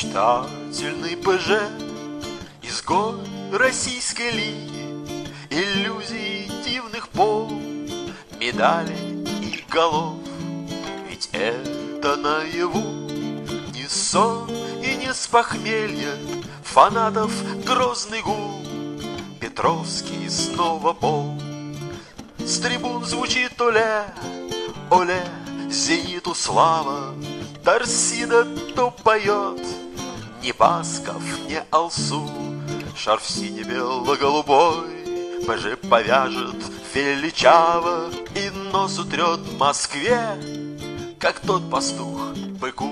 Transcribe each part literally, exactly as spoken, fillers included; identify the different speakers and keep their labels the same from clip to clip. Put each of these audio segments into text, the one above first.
Speaker 1: Мечтательный ПЖ, изгой российской лиги, иллюзий дивных пол, медалей и голов. Ведь это наяву не сон и не с похмелья, фанатов грозный гул, Петровский снова пол. С трибун звучит оле, оле, Зениту слава, Торсида то поет, ни Басков, ни Алсу. Шарф сине-бело-голубой ПЖ повяжет величаво и нос утрет Москве, как тот пастух быку.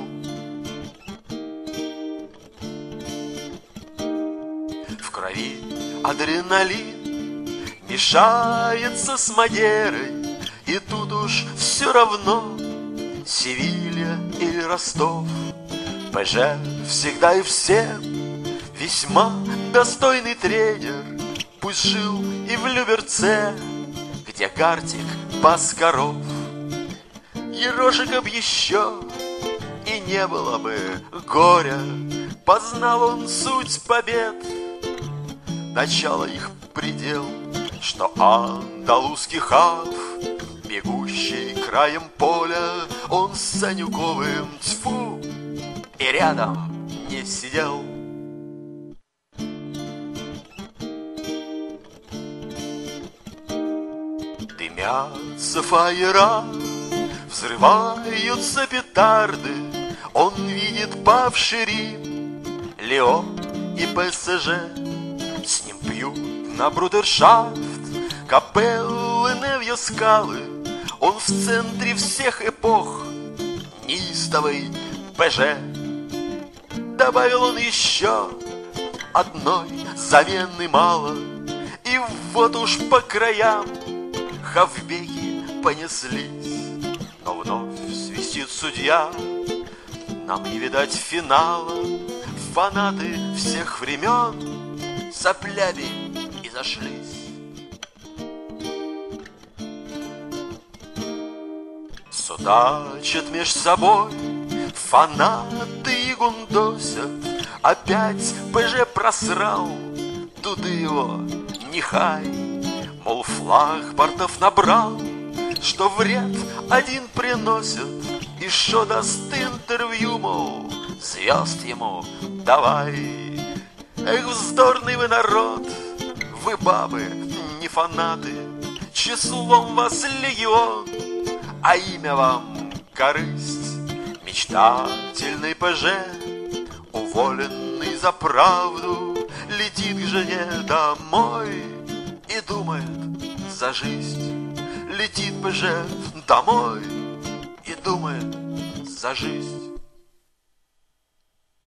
Speaker 1: В крови адреналин мешается с Мадерой, и тут уж все равно Севилья или Ростов. ПЖ всегда и всем весьма достойный тренер, пусть жил и в Люберце, где Гартик Баскаров. Ерошика б еще и не было бы горя, познал он суть побед, начало их предел, что андалузский хав, бегущий краем поля, он с Санюковым, тьфу, и рядом не сидел. Дымятся фаера, взрываются петарды, он видит павший Рим, Лион и ПСЖ. С ним пьют на брудершафт капеллы, Невьё скалы, он в центре всех эпох, неистовый ПЖ. Добавил он еще одной замены мало, и вот уж по краям хавбеки понеслись. Но вновь свистит судья, нам не видать финала. Фанаты всех времен соплями и зашлись. Судачат меж собой фанаты и гундосят. Опять ПЖ просрал, туды его нехай. Мол, флаг портов набрал, что вред один приносит, и шо даст интервью, мол, звезд ему давай. Эх, вздорный вы народ, вы бабы, не фанаты, числом вас легион, а имя вам корысть. Мечтательный ПЖ, уволенный за правду, летит к жене домой и думает за жизнь. Летит ПЖ домой и думает за жизнь.